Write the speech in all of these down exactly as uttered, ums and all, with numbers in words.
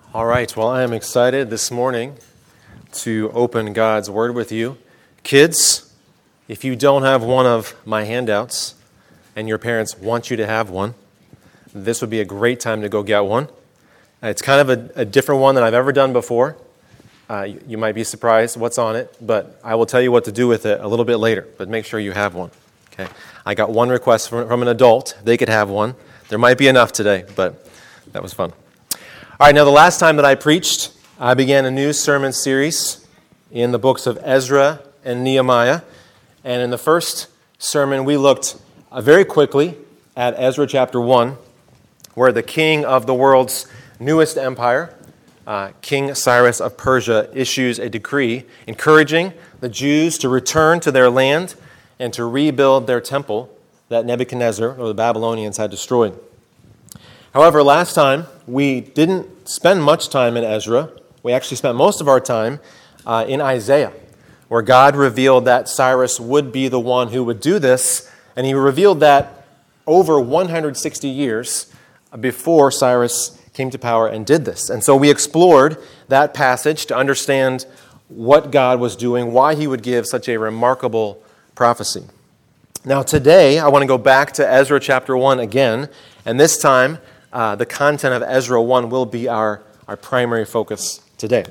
All right, well, I am excited this morning to open God's Word with you. Kids, if you don't have one of my handouts and your parents want you to have one, this would be a great time to go get one. It's kind of a, a different one than I've ever done before. Uh, you, you might be surprised what's on it, but I will tell you what to do with it a little bit later, but make sure you have one. Okay? I got one request from, from an adult. They could have one. There might be enough today, but that was fun. All right, now the last time that I preached, I began a new sermon series in the books of Ezra and Nehemiah. And in the first sermon, we looked uh, very quickly at Ezra chapter one, where the king of the world's newest empire, uh, King Cyrus of Persia, issues a decree encouraging the Jews to return to their land and to rebuild their temple that Nebuchadnezzar, or the Babylonians, had destroyed. However, last time, we didn't spend much time in Ezra. We actually spent most of our time uh, in Isaiah, where God revealed that Cyrus would be the one who would do this, and he revealed that over one hundred sixty years before Cyrus came to power and did this. And so we explored that passage to understand what God was doing, why he would give such a remarkable prophecy. Now today, I want to go back to Ezra chapter one again, and this time, Uh, the content of Ezra one will be our, our primary focus today.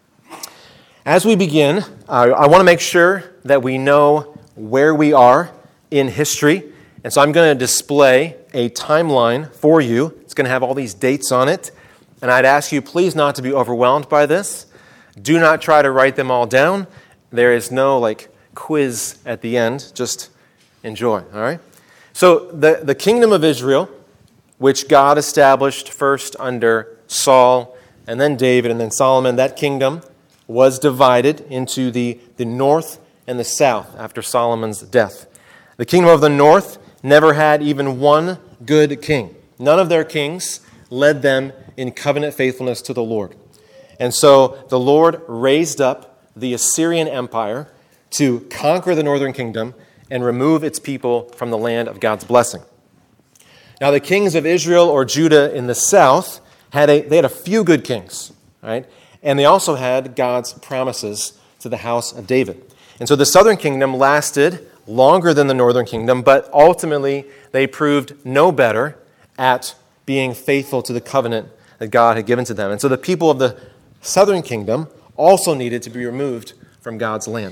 As we begin, uh, I want to make sure that we know where we are in history. And so I'm going to display a timeline for you. It's going to have all these dates on it. And I'd ask you please not to be overwhelmed by this. Do not try to write them all down. There is no like quiz at the end. Just enjoy, all right? So the, the kingdom of Israel, which God established first under Saul and then David and then Solomon, that kingdom was divided into the, the north and the south after Solomon's death. The kingdom of the north never had even one good king. None of their kings led them in covenant faithfulness to the Lord. And so the Lord raised up the Assyrian Empire to conquer the northern kingdom and remove its people from the land of God's blessing. Now, the kings of Israel or Judah in the south, had a they had a few good kings, right? And they also had God's promises to the house of David. And so the southern kingdom lasted longer than the northern kingdom, but ultimately they proved no better at being faithful to the covenant that God had given to them. And so the people of the southern kingdom also needed to be removed from God's land.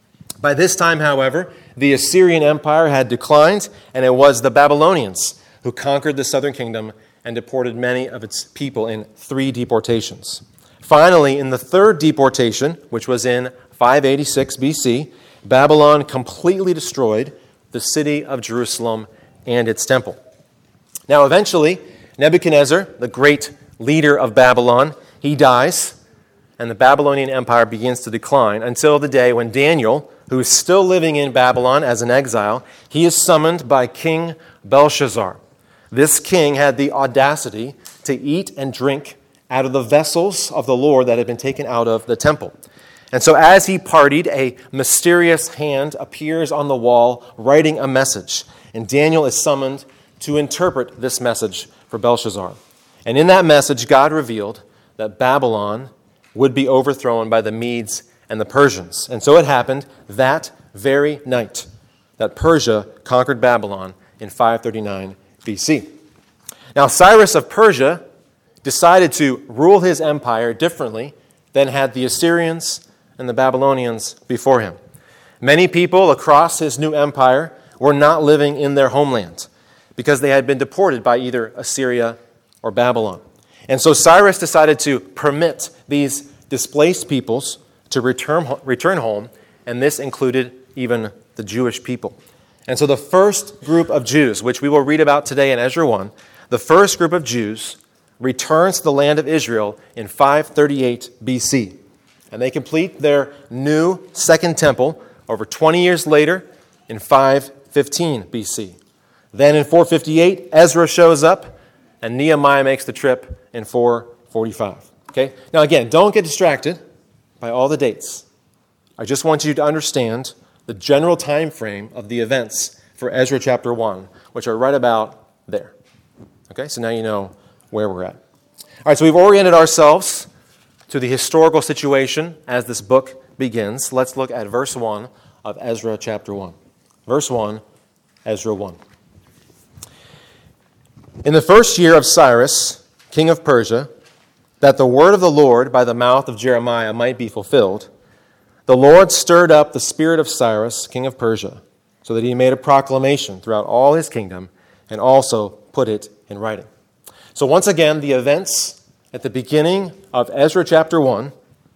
By this time, however, the Assyrian Empire had declined, and it was the Babylonians who conquered the southern kingdom and deported many of its people in three deportations. Finally, in the third deportation, which was in five eighty-six B C, Babylon completely destroyed the city of Jerusalem and its temple. Now, eventually, Nebuchadnezzar, the great leader of Babylon, he dies, and the Babylonian Empire begins to decline until the day when Daniel, who is still living in Babylon as an exile, he is summoned by King Belshazzar. This king had the audacity to eat and drink out of the vessels of the Lord that had been taken out of the temple. And so as he partied, a mysterious hand appears on the wall writing a message. And Daniel is summoned to interpret this message for Belshazzar. And in that message, God revealed that Babylon would be overthrown by the Medes and the Persians. And so it happened that very night that Persia conquered Babylon in five thirty-nine B C. Now, Cyrus of Persia decided to rule his empire differently than had the Assyrians and the Babylonians before him. Many people across his new empire were not living in their homeland because they had been deported by either Assyria or Babylon. And so Cyrus decided to permit these displaced peoples to return, return home, and this included even the Jewish people. And so the first group of Jews, which we will read about today in Ezra one, the first group of Jews returns to the land of Israel in five thirty-eight B C. And they complete their new second temple over twenty years later in five fifteen B C. Then in four fifty-eight, Ezra shows up, and Nehemiah makes the trip in four forty-five. Okay? Now again, don't get distracted by all the dates. I just want you to understand the general time frame of the events for Ezra chapter one, which are right about there. Okay, so now you know where we're at. All right, so we've oriented ourselves to the historical situation as this book begins. Let's look at verse one of Ezra chapter one. Verse one, Ezra one. In the first year of Cyrus, king of Persia, that the word of the Lord by the mouth of Jeremiah might be fulfilled, the Lord stirred up the spirit of Cyrus, king of Persia, so that he made a proclamation throughout all his kingdom and also put it in writing. So once again, the events at the beginning of Ezra chapter one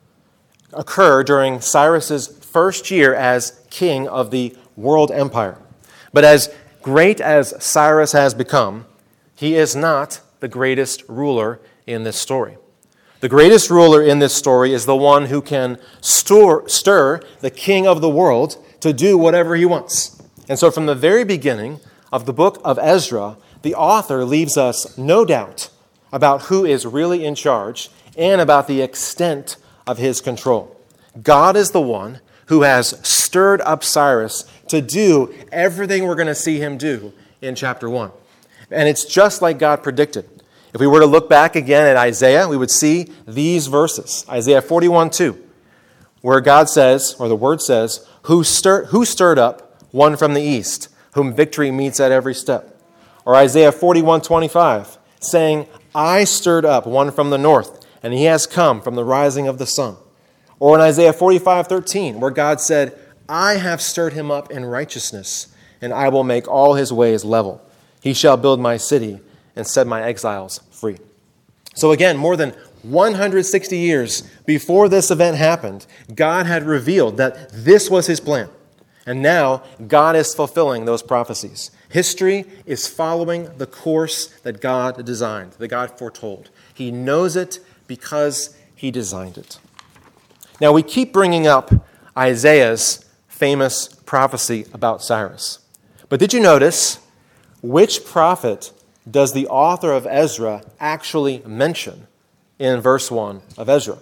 occur during Cyrus's first year as king of the world empire. But as great as Cyrus has become, he is not the greatest ruler in this story. The greatest ruler in this story is the one who can stir, stir the king of the world to do whatever he wants. And so from the very beginning of the book of Ezra, the author leaves us no doubt about who is really in charge and about the extent of his control. God is the one who has stirred up Cyrus to do everything we're going to see him do in chapter one. And it's just like God predicted. If we were to look back again at Isaiah, we would see these verses. Isaiah forty-one two, where God says, or the word says, who stirred, who stirred up one from the east, whom victory meets at every step. Or Isaiah forty-one twenty-five, saying, I stirred up one from the north, and he has come from the rising of the sun. Or in Isaiah forty-five thirteen, where God said, I have stirred him up in righteousness, and I will make all his ways level. He shall build my city and set my exiles free. So again, more than one hundred sixty years before this event happened, God had revealed that this was his plan. And now God is fulfilling those prophecies. History is following the course that God designed, that God foretold. He knows it because he designed it. Now we keep bringing up Isaiah's famous prophecy about Cyrus. But did you notice which prophet does the author of Ezra actually mention in verse one of Ezra?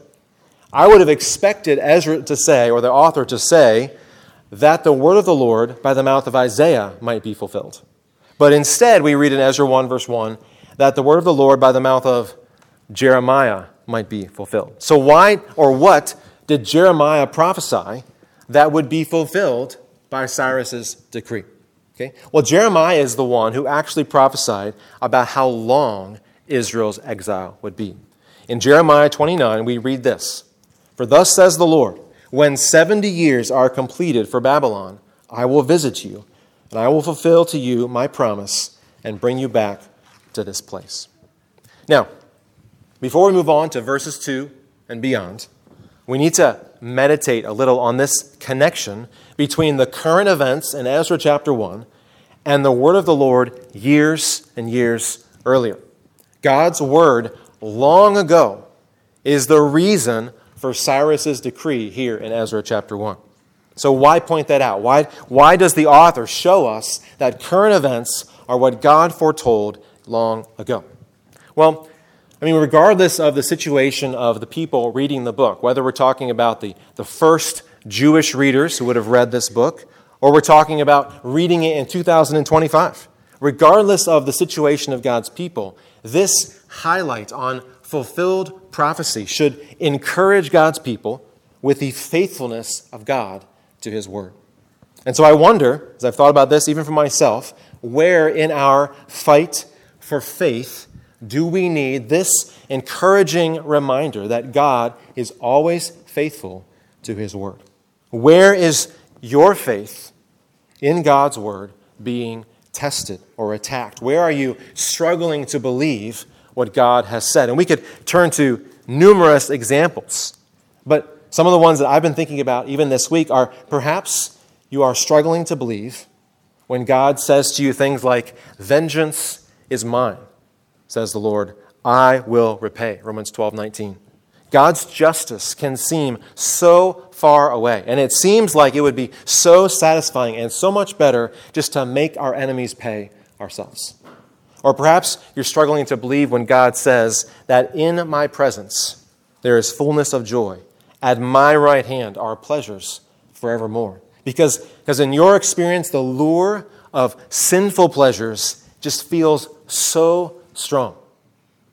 I would have expected Ezra to say, or the author to say, that the word of the Lord by the mouth of Isaiah might be fulfilled. But instead, we read in Ezra one, verse one, that the word of the Lord by the mouth of Jeremiah might be fulfilled. So why or what did Jeremiah prophesy that would be fulfilled by Cyrus's decree? Okay? Well, Jeremiah is the one who actually prophesied about how long Israel's exile would be. In Jeremiah twenty-nine, we read this, For thus says the Lord, when seventy years are completed for Babylon, I will visit you, and I will fulfill to you my promise and bring you back to this place. Now, before we move on to verses two and beyond, we need to meditate a little on this connection between the current events in Ezra chapter one and the word of the Lord years and years earlier. God's word long ago is the reason for Cyrus's decree here in Ezra chapter one. So why point that out? Why, why does the author show us that current events are what God foretold long ago? Well, I mean, regardless of the situation of the people reading the book, whether we're talking about the, the first Jewish readers who would have read this book, or we're talking about reading it in two thousand twenty-five, regardless of the situation of God's people, this highlight on fulfilled prophecy should encourage God's people with the faithfulness of God to his word. And so I wonder, as I've thought about this even for myself, where in our fight for faith do we need this encouraging reminder that God is always faithful to his word? Where is your faith in God's word being tested or attacked? Where are you struggling to believe what God has said? And we could turn to numerous examples, but some of the ones that I've been thinking about even this week are perhaps you are struggling to believe when God says to you things like, vengeance is mine, says the Lord, I will repay, Romans twelve nineteen. God's justice can seem so far away, and it seems like it would be so satisfying and so much better just to make our enemies pay ourselves. Or perhaps you're struggling to believe when God says that in my presence there is fullness of joy. At my right hand are pleasures forevermore. Because, because in your experience, the lure of sinful pleasures just feels so strong.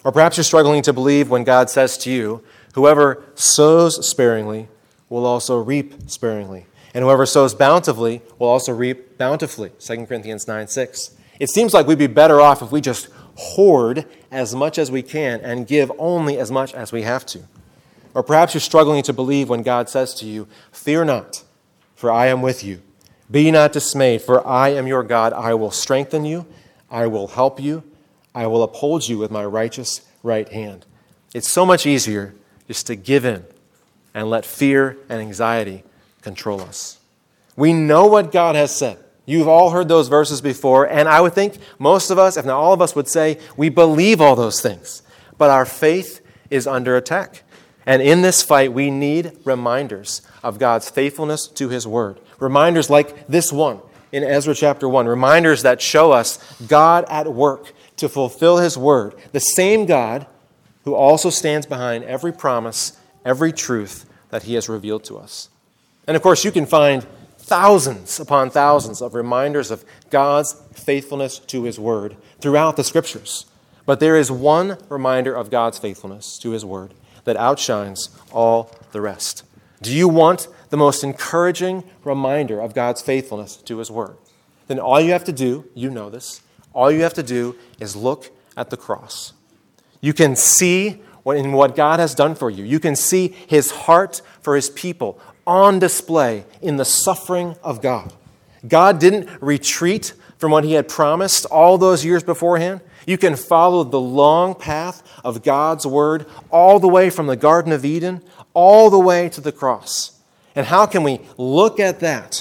Or perhaps you're struggling to believe when God says to you, whoever sows sparingly will also reap sparingly. And whoever sows bountifully will also reap bountifully. Second Corinthians nine six. It seems like we'd be better off if we just hoard as much as we can and give only as much as we have to. Or perhaps you're struggling to believe when God says to you, fear not, for I am with you. Be not dismayed, for I am your God. I will strengthen you. I will help you. I will uphold you with my righteous right hand. It's so much easier just to give in and let fear and anxiety control us. We know what God has said. You've all heard those verses before, and I would think most of us, if not all of us, would say we believe all those things. But our faith is under attack. And in this fight, we need reminders of God's faithfulness to His Word. Reminders like this one in Ezra chapter one. Reminders that show us God at work to fulfill His Word. The same God who also stands behind every promise, every truth that He has revealed to us. And of course, you can find thousands upon thousands of reminders of God's faithfulness to His Word throughout the Scriptures. But there is one reminder of God's faithfulness to His Word that outshines all the rest. Do you want the most encouraging reminder of God's faithfulness to His Word? Then all you have to do, you know this, all you have to do is look at the cross. You can see what, in what God has done for you. You can see His heart for His people on display in the suffering of God. God didn't retreat from what He had promised all those years beforehand. You can follow the long path of God's Word all the way from the Garden of Eden, all the way to the cross. And how can we look at that?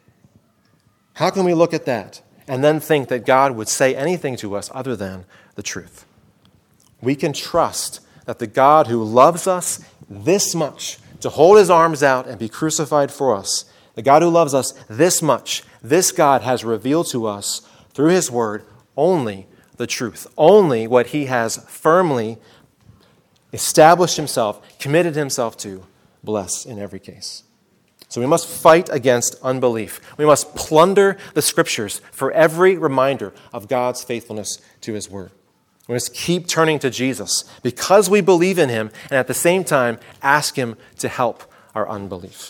How can we look at that and then think that God would say anything to us other than the truth? We can trust that the God who loves us this much, to hold His arms out and be crucified for us, the God who loves us this much, this God has revealed to us through His Word only the truth, only what He has firmly established Himself, committed Himself to, bless in every case. So we must fight against unbelief. We must plunder the Scriptures for every reminder of God's faithfulness to His Word. We must keep turning to Jesus because we believe in Him and at the same time ask Him to help our unbelief.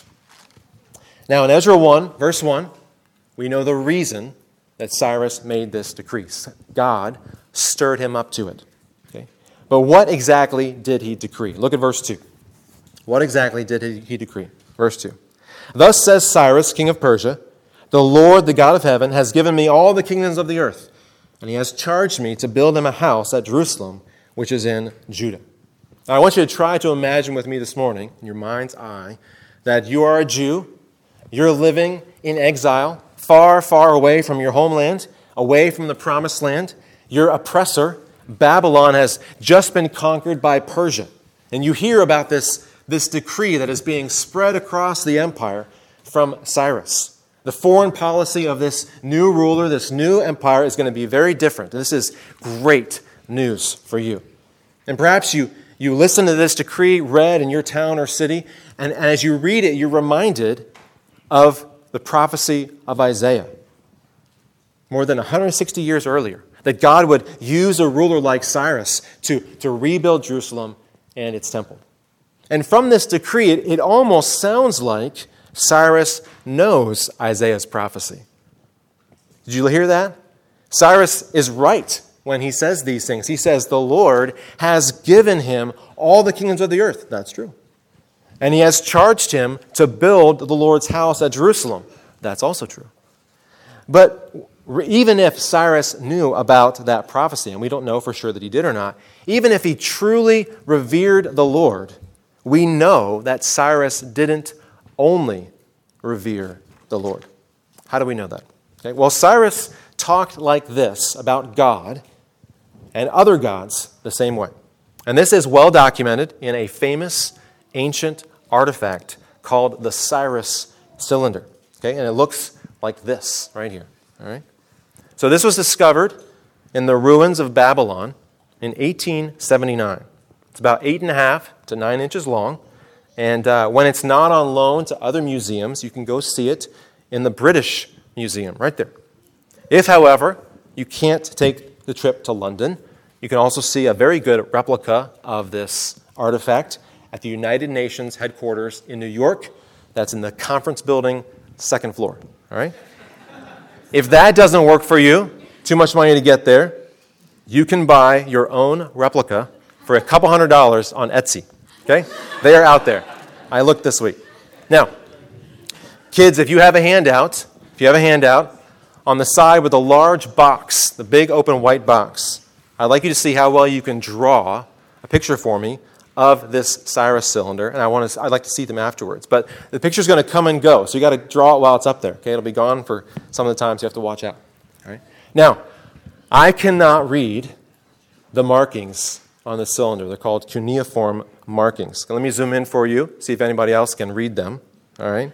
Now in Ezra one, verse one, we know the reason that Cyrus made this decree. God stirred him up to it. Okay? But what exactly did he decree? Look at verse two. What exactly did he decree? Verse two. Thus says Cyrus, king of Persia, the Lord, the God of heaven, has given me all the kingdoms of the earth, and He has charged me to build Him a house at Jerusalem, which is in Judah. Now, I want you to try to imagine with me this morning, in your mind's eye, that you are a Jew, you're living in exile, far, far away from your homeland, away from the promised land. Your oppressor, Babylon, has just been conquered by Persia. And you hear about this, this decree that is being spread across the empire from Cyrus. The foreign policy of this new ruler, this new empire, is going to be very different. This is great news for you. And perhaps you, you listen to this decree read in your town or city, and, and as you read it, you're reminded of the prophecy of Isaiah, more than one hundred sixty years earlier, that God would use a ruler like Cyrus to, to rebuild Jerusalem and its temple. And from this decree, it, it almost sounds like Cyrus knows Isaiah's prophecy. Did you hear that? Cyrus is right when he says these things. He says, the Lord has given him all the kingdoms of the earth. That's true. And He has charged him to build the Lord's house at Jerusalem. That's also true. But even if Cyrus knew about that prophecy, and we don't know for sure that he did or not, even if he truly revered the Lord, we know that Cyrus didn't only revere the Lord. How do we know that? Okay. Well, Cyrus talked like this about God and other gods the same way. And this is well documented in a famous ancient artifact called the Cyrus cylinder. Okay, and it looks like this right here. All right. So this was discovered in the ruins of Babylon in eighteen seventy-nine. It's about eight and a half to nine inches long. And uh, when it's not on loan to other museums, you can go see it in the British Museum right there. If, however, you can't take the trip to London, you You can also see a very good replica of this artifact at the United Nations headquarters in New York. That's in the conference building, second floor. All right? If that doesn't work for you, too much money to get there, you can buy your own replica for a couple hundred dollars on Etsy. Okay? They are out there. I looked this week. Now, kids, if you have a handout, if you have a handout, on the side with a large box, the big open white box, I'd like you to see how well you can draw a picture for me of this Cyrus cylinder, and I want to, I'd like to see them afterwards. But the picture's going to come and go, so you got to draw it while it's up there. Okay, it'll be gone for some of the time, so you have to watch out. All right. Now, I cannot read the markings on the cylinder. They're called cuneiform markings. Let me zoom in for you, see if anybody else can read them. All right.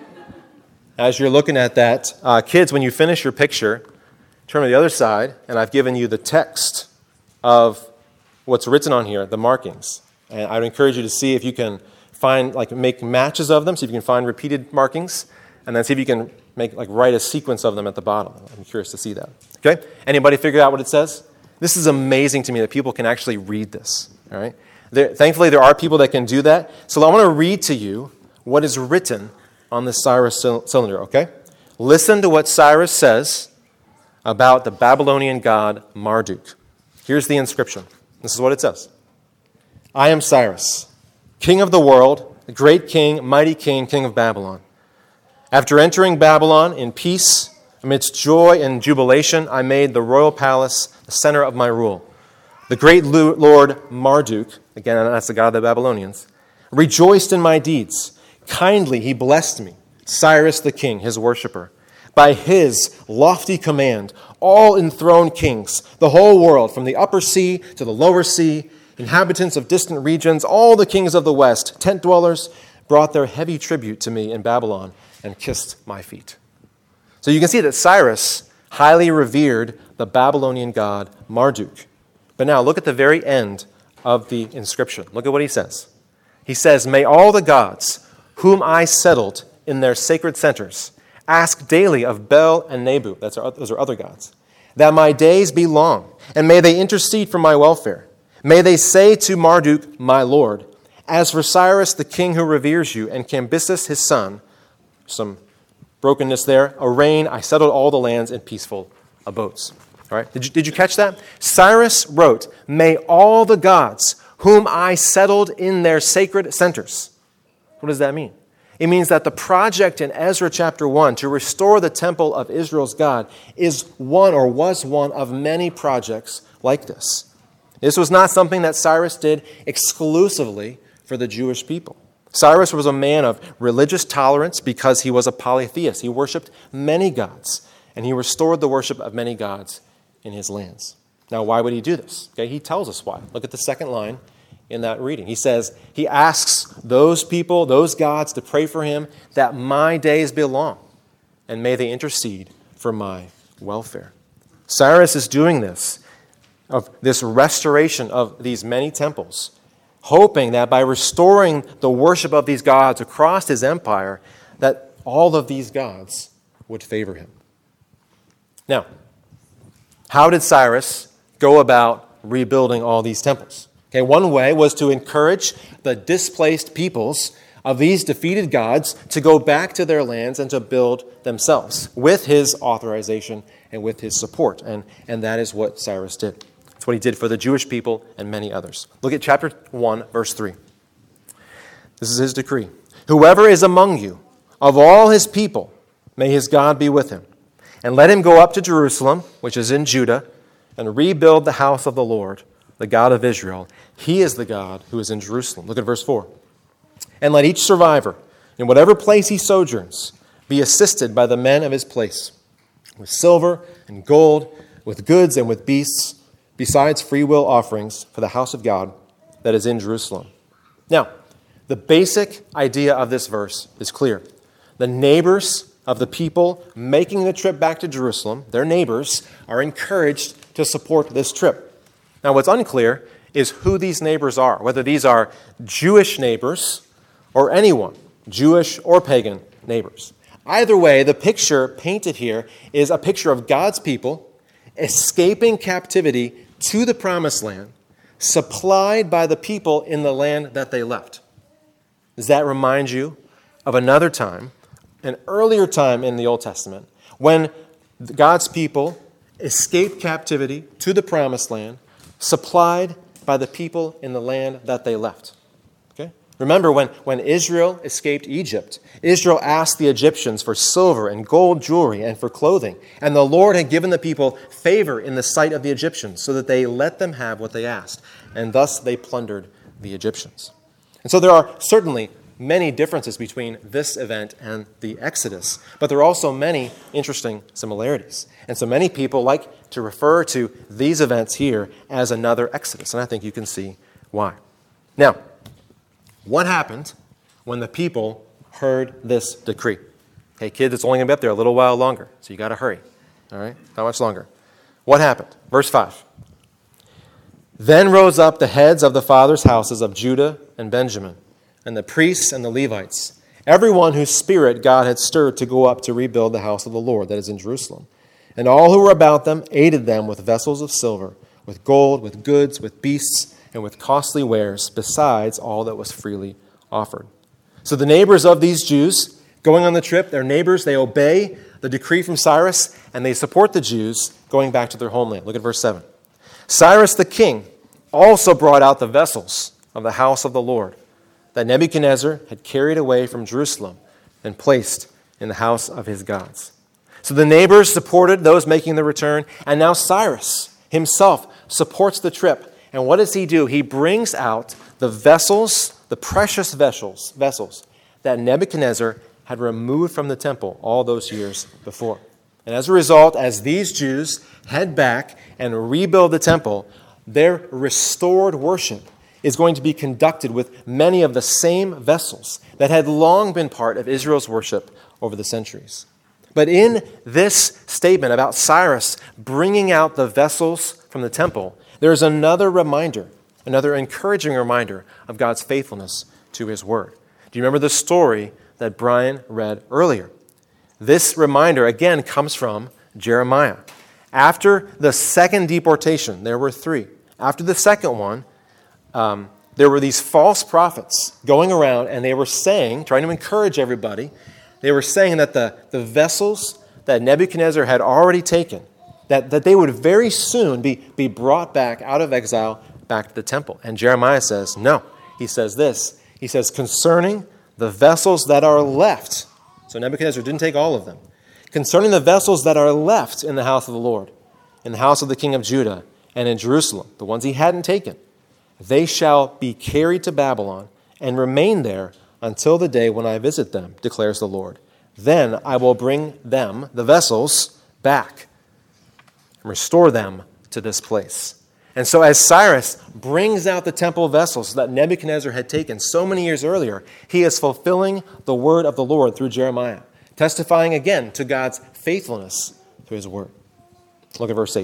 As you're looking at that, uh, kids, when you finish your picture, turn to the other side, and I've given you the text of what's written on here, the markings. And I would encourage you to see if you can find, like, make matches of them, see if you can find repeated markings, and then see if you can make, like, write a sequence of them at the bottom. I'm curious to see that. Okay? Anybody figure out what it says? This is amazing to me that people can actually read this. All right? There, thankfully, there are people that can do that. So I want to read to you what is written on the Cyrus cylinder, okay? Listen to what Cyrus says about the Babylonian god Marduk. Here's the inscription. This is what it says. I am Cyrus, king of the world, the great king, mighty king, king of Babylon. After entering Babylon in peace, amidst joy and jubilation, I made the royal palace the center of my rule. The great Lord Marduk, again, that's the god of the Babylonians, rejoiced in my deeds. Kindly he blessed me, Cyrus the king, his worshiper. By his lofty command, all enthroned kings, the whole world, from the upper sea to the lower sea, inhabitants of distant regions, all the kings of the west, tent dwellers, brought their heavy tribute to me in Babylon and kissed my feet. So you can see that Cyrus highly revered the Babylonian god Marduk. But now look at the very end of the inscription. Look at what he says. He says, may all the gods whom I settled in their sacred centers ask daily of Bel and Nebu, that's our, those are other gods, that my days be long, and may they intercede for my welfare. May they say to Marduk, my lord, as for Cyrus the king who reveres you, and Cambyses his son, some brokenness there, a reign, I settled all the lands in peaceful abodes. All right? Did you, did you catch that? Cyrus wrote, may all the gods whom I settled in their sacred centers. What does that mean? It means that the project in Ezra chapter one to restore the temple of Israel's God is one or was one of many projects like this. This was not something that Cyrus did exclusively for the Jewish people. Cyrus was a man of religious tolerance because he was a polytheist. He worshipped many gods, and he restored the worship of many gods in his lands. Now, why would he do this? Okay, he tells us why. Look at the second line in that reading. He says, he asks those people, those gods, to pray for him that my days be long, and may they intercede for my welfare. Cyrus is doing this, of this restoration of these many temples, hoping that by restoring the worship of these gods across his empire, that all of these gods would favor him. Now, how did Cyrus go about rebuilding all these temples? Okay, one way was to encourage the displaced peoples of these defeated gods to go back to their lands and to build themselves with his authorization and with his support. And, and that is what Cyrus did. That's what he did for the Jewish people and many others. Look at chapter one, verse three. This is his decree. Whoever is among you, of all his people, may his God be with him. And let him go up to Jerusalem, which is in Judah, and rebuild the house of the Lord, the God of Israel. He is the God who is in Jerusalem. Look at verse four. And let each survivor, in whatever place he sojourns, be assisted by the men of his place, with silver and gold, with goods and with beasts, besides free will offerings for the house of God that is in Jerusalem. Now, the basic idea of this verse is clear. The neighbors of the people making the trip back to Jerusalem, their neighbors, are encouraged to support this trip. Now, what's unclear is who these neighbors are, whether these are Jewish neighbors or anyone, Jewish or pagan neighbors. Either way, the picture painted here is a picture of God's people escaping captivity to the promised land, supplied by the people in the land that they left. Does that remind you of another time, an earlier time in the Old Testament, when God's people escaped captivity to the promised land, supplied by the people in the land that they left? Okay? Remember when, when Israel escaped Egypt, Israel asked the Egyptians for silver and gold jewelry and for clothing. And the Lord had given the people favor in the sight of the Egyptians so that they let them have what they asked. And thus they plundered the Egyptians. And so there are certainly many differences between this event and the Exodus, but there are also many interesting similarities. And so many people like to refer to these events here as another Exodus, and I think you can see why. Now, what happened when the people heard this decree? Hey, kids, it's only going to be up there a little while longer, so you got to hurry. All right? Not much longer. What happened? Verse five. Then rose up the heads of the fathers' houses of Judah and Benjamin, and the priests and the Levites, everyone whose spirit God had stirred to go up to rebuild the house of the Lord that is in Jerusalem. And all who were about them aided them with vessels of silver, with gold, with goods, with beasts, and with costly wares, besides all that was freely offered. So the neighbors of these Jews going on the trip, their neighbors, they obey the decree from Cyrus, and they support the Jews going back to their homeland. Look at verse seven. Cyrus the king also brought out the vessels of the house of the Lord that Nebuchadnezzar had carried away from Jerusalem and placed in the house of his gods. So the neighbors supported those making the return, and now Cyrus himself supports the trip. And what does he do? He brings out the vessels, the precious vessels, vessels that Nebuchadnezzar had removed from the temple all those years before. And as a result, as these Jews head back and rebuild the temple, their restored worship is going to be conducted with many of the same vessels that had long been part of Israel's worship over the centuries. But in this statement about Cyrus bringing out the vessels from the temple, there is another reminder, another encouraging reminder of God's faithfulness to his word. Do you remember the story that Brian read earlier? This reminder, again, comes from Jeremiah. After the second deportation, there were three. After the second one, Um, there were these false prophets going around, and they were saying, trying to encourage everybody, they were saying that the, the vessels that Nebuchadnezzar had already taken, that, that they would very soon be, be brought back out of exile back to the temple. And Jeremiah says, no. He says this. He says, concerning the vessels that are left, so Nebuchadnezzar didn't take all of them, concerning the vessels that are left in the house of the Lord, in the house of the king of Judah, and in Jerusalem, the ones he hadn't taken, they shall be carried to Babylon and remain there until the day when I visit them, declares the Lord. Then I will bring them, the vessels, back and restore them to this place. And so as Cyrus brings out the temple vessels that Nebuchadnezzar had taken so many years earlier, he is fulfilling the word of the Lord through Jeremiah, testifying again to God's faithfulness to his word. Look at verse eight.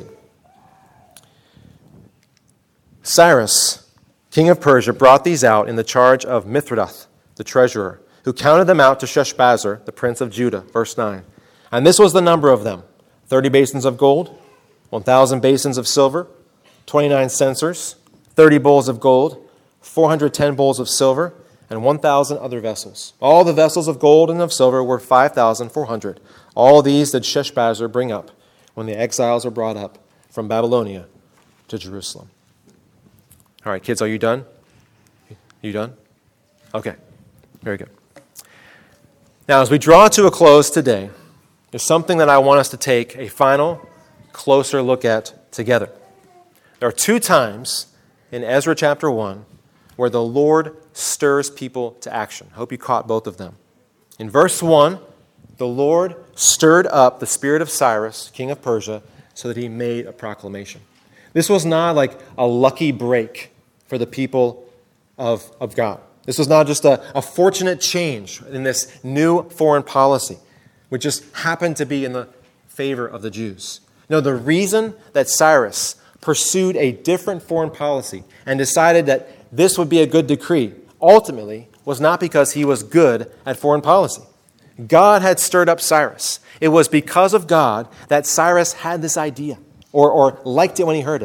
Cyrus, king of Persia, brought these out in the charge of Mithredath, the treasurer, who counted them out to Sheshbazzar, the prince of Judah. Verse nine. And this was the number of them: thirty basins of gold, one thousand basins of silver, twenty-nine censers, thirty bowls of gold, four hundred ten bowls of silver, and one thousand other vessels. All the vessels of gold and of silver were five thousand four hundred. All these did Sheshbazzar bring up when the exiles were brought up from Babylonia to Jerusalem. All right, kids, are you done? You done? Okay, very good. Now, as we draw to a close today, there's something that I want us to take a final, closer look at together. There are two times in Ezra chapter one where the Lord stirs people to action. I hope you caught both of them. In verse one, the Lord stirred up the spirit of Cyrus, king of Persia, so that he made a proclamation. This was not like a lucky break for the people of, of God. This was not just a, a fortunate change in this new foreign policy, which just happened to be in the favor of the Jews. No, the reason that Cyrus pursued a different foreign policy and decided that this would be a good decree ultimately was not because he was good at foreign policy. God had stirred up Cyrus. It was because of God that Cyrus had this idea or, or liked it when he heard it.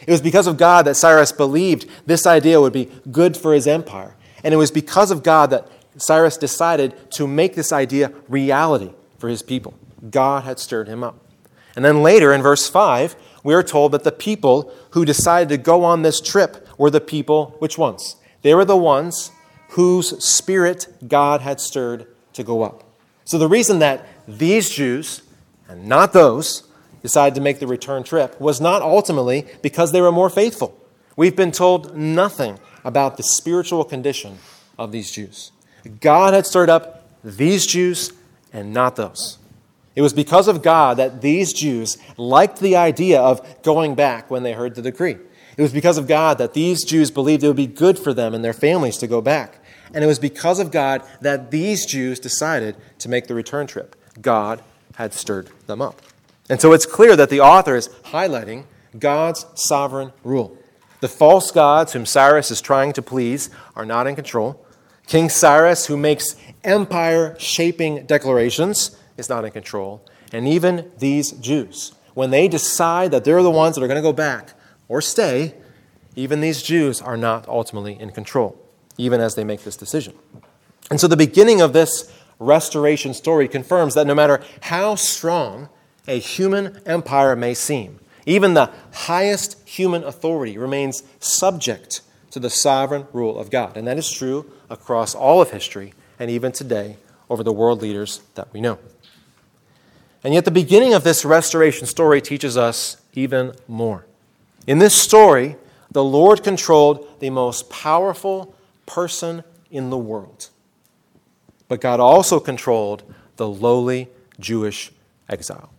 It was because of God that Cyrus believed this idea would be good for his empire. And it was because of God that Cyrus decided to make this idea reality for his people. God had stirred him up. And then later in verse five, we are told that the people who decided to go on this trip were the people, which ones? They were the ones whose spirit God had stirred to go up. So the reason that these Jews, and not those, decided to make the return trip was not ultimately because they were more faithful. We've been told nothing about the spiritual condition of these Jews. God had stirred up these Jews and not those. It was because of God that these Jews liked the idea of going back when they heard the decree. It was because of God that these Jews believed it would be good for them and their families to go back. And it was because of God that these Jews decided to make the return trip. God had stirred them up. And so it's clear that the author is highlighting God's sovereign rule. The false gods whom Cyrus is trying to please are not in control. King Cyrus, who makes empire-shaping declarations, is not in control. And even these Jews, when they decide that they're the ones that are going to go back or stay, even these Jews are not ultimately in control, even as they make this decision. And so the beginning of this restoration story confirms that no matter how strong a human empire may seem, even the highest human authority remains subject to the sovereign rule of God. And that is true across all of history and even today over the world leaders that we know. And yet the beginning of this restoration story teaches us even more. In this story, the Lord controlled the most powerful person in the world. But God also controlled the lowly Jewish exile.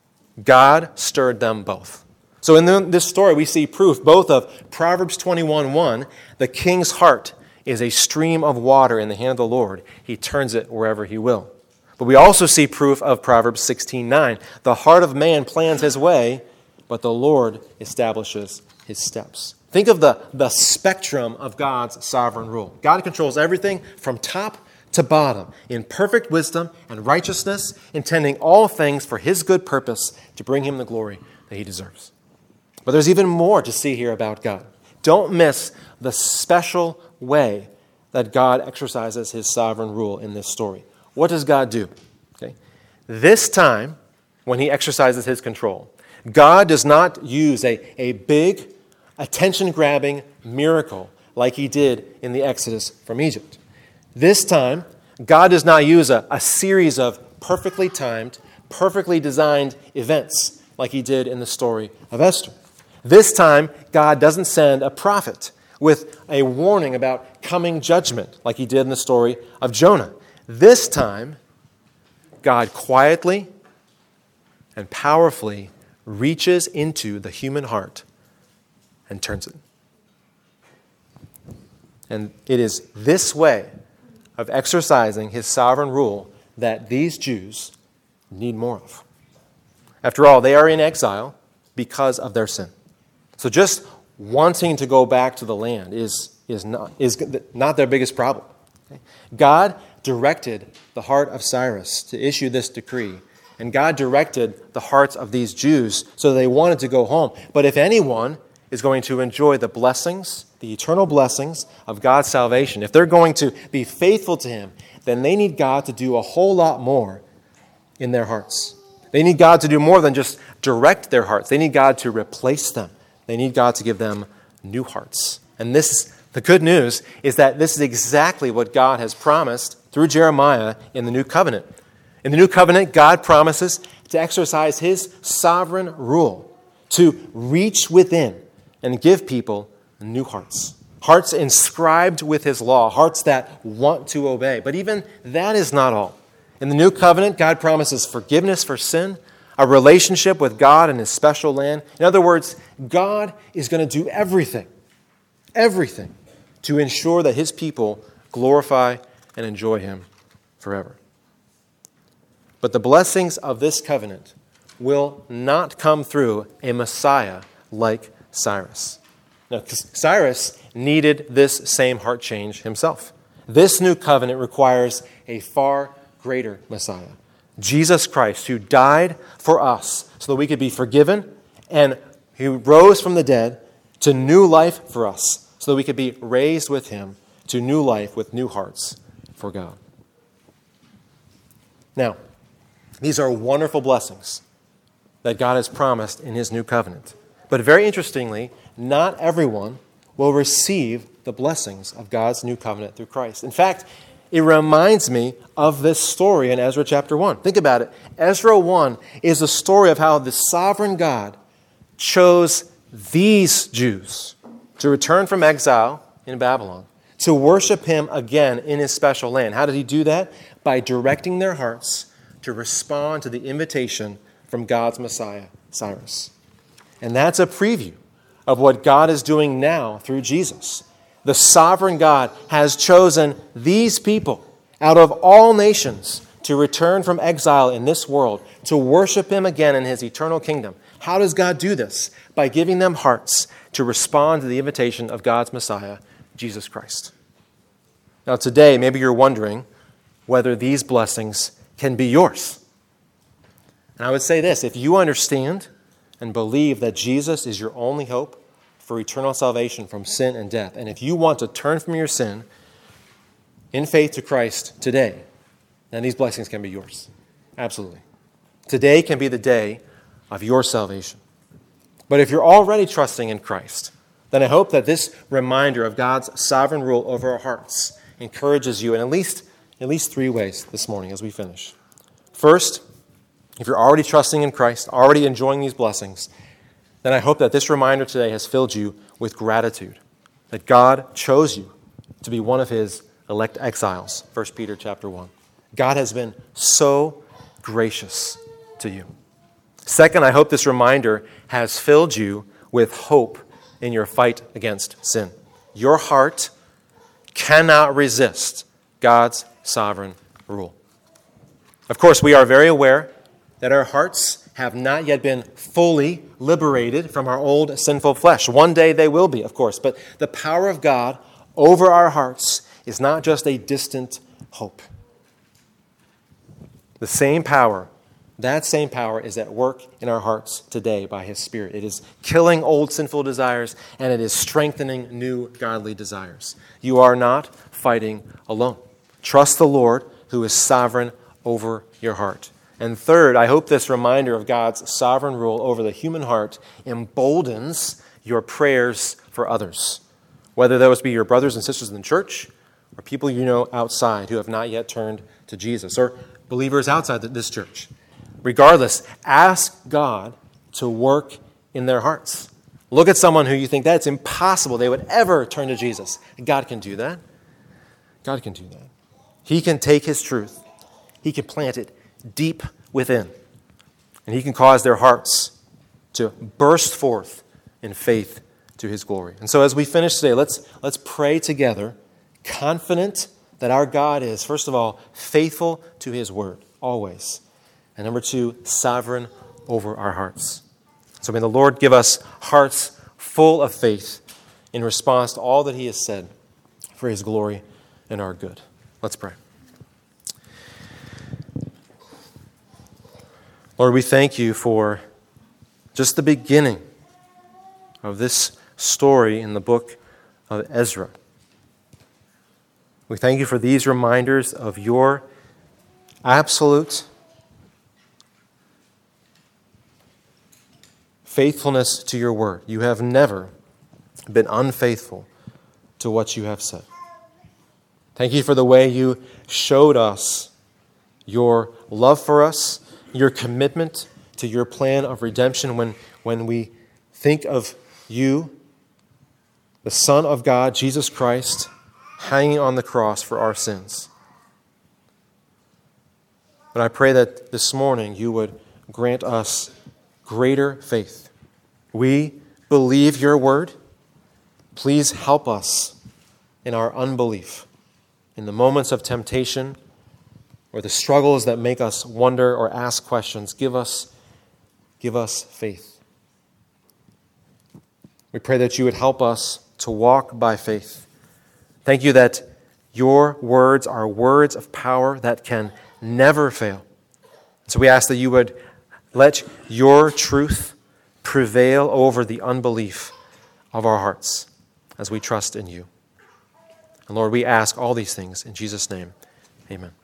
God stirred them both. So in this story, we see proof both of Proverbs twenty-one one, the king's heart is a stream of water in the hand of the Lord. He turns it wherever he will. But we also see proof of Proverbs sixteen nine, the heart of man plans his way, but the Lord establishes his steps. Think of the, the spectrum of God's sovereign rule. God controls everything from top to bottom in perfect wisdom and righteousness, intending all things for his good purpose to bring him the glory that he deserves. But there's even more to see here about God. Don't miss the special way that God exercises his sovereign rule in this story. What does God do? Okay. This time, when he exercises his control, God does not use a, a big, attention-grabbing miracle like he did in the Exodus from Egypt. This time, God does not use a, a series of perfectly timed, perfectly designed events like he did in the story of Esther. This time, God doesn't send a prophet with a warning about coming judgment like he did in the story of Jonah. This time, God quietly and powerfully reaches into the human heart and turns it. And it is this way of exercising his sovereign rule that these Jews need more of. After all, they are in exile because of their sin. So just wanting to go back to the land is, is, not, is not their biggest problem. Okay? God directed the heart of Cyrus to issue this decree, and God directed the hearts of these Jews so they wanted to go home. But if anyone is going to enjoy the blessings, the eternal blessings of God's salvation, if they're going to be faithful to him, then they need God to do a whole lot more in their hearts. They need God to do more than just direct their hearts. They need God to replace them. They need God to give them new hearts. And this, the good news is that this is exactly what God has promised through Jeremiah in the New Covenant. In the New Covenant, God promises to exercise his sovereign rule, to reach within and give people new hearts. Hearts inscribed with his law, hearts that want to obey. But even that is not all. In the New Covenant, God promises forgiveness for sin, a relationship with God in his special land. In other words, God is going to do everything, everything to ensure that his people glorify and enjoy him forever. But the blessings of this covenant will not come through a Messiah like Cyrus. Now, Cyrus needed this same heart change himself. This new covenant requires a far greater Messiah, Jesus Christ, who died for us so that we could be forgiven, and who rose from the dead to new life for us, so that we could be raised with him to new life with new hearts for God. Now, these are wonderful blessings that God has promised in his new covenant. But very interestingly, not everyone will receive the blessings of God's new covenant through Christ. In fact, it reminds me of this story in Ezra chapter one. Think about it. Ezra one is a story of how the sovereign God chose these Jews to return from exile in Babylon, to worship him again in his special land. How did he do that? By directing their hearts to respond to the invitation from God's Messiah, Cyrus. And that's a preview of what God is doing now through Jesus. The sovereign God has chosen these people out of all nations to return from exile in this world, to worship him again in his eternal kingdom. How does God do this? By giving them hearts to respond to the invitation of God's Messiah, Jesus Christ. Now today, maybe you're wondering whether these blessings can be yours. And I would say this: if you understand and believe that Jesus is your only hope for eternal salvation from sin and death, and if you want to turn from your sin in faith to Christ today, then these blessings can be yours. Absolutely. Today can be the day of your salvation. But if you're already trusting in Christ, then I hope that this reminder of God's sovereign rule over our hearts encourages you in at least, at least three ways this morning as we finish. First, if you're already trusting in Christ, already enjoying these blessings, then I hope that this reminder today has filled you with gratitude, that God chose you to be one of his elect exiles, First Peter chapter one. God has been so gracious to you. Second, I hope this reminder has filled you with hope in your fight against sin. Your heart cannot resist God's sovereign rule. Of course, we are very aware that our hearts have not yet been fully liberated from our old sinful flesh. One day they will be, of course, but the power of God over our hearts is not just a distant hope. The same power, that same power is at work in our hearts today by his Spirit. It is killing old sinful desires, and it is strengthening new godly desires. You are not fighting alone. Trust the Lord, who is sovereign over your heart. And third, I hope this reminder of God's sovereign rule over the human heart emboldens your prayers for others, whether those be your brothers and sisters in the church or people you know outside who have not yet turned to Jesus, or believers outside this church. Regardless, ask God to work in their hearts. Look at someone who you think that's impossible they would ever turn to Jesus. God can do that. God can do that. He can take his truth. He can plant it deep within. And he can cause their hearts to burst forth in faith to his glory. And so as we finish today, let's, let's pray together, confident that our God is, first of all, faithful to his word, always. And number two, sovereign over our hearts. So may the Lord give us hearts full of faith in response to all that he has said for his glory and our good. Let's pray. Lord, we thank you for just the beginning of this story in the book of Ezra. We thank you for these reminders of your absolute faithfulness to your word. You have never been unfaithful to what you have said. Thank you for the way you showed us your love for us, your commitment to your plan of redemption when, when we think of you, the Son of God, Jesus Christ, hanging on the cross for our sins. But I pray that this morning you would grant us greater faith. We believe your word. Please help us in our unbelief, in the moments of temptation or the struggles that make us wonder or ask questions. Give us, give us faith. We pray that you would help us to walk by faith. Thank you that your words are words of power that can never fail. So we ask that you would let your truth prevail over the unbelief of our hearts as we trust in you. And Lord, we ask all these things in Jesus' name. Amen.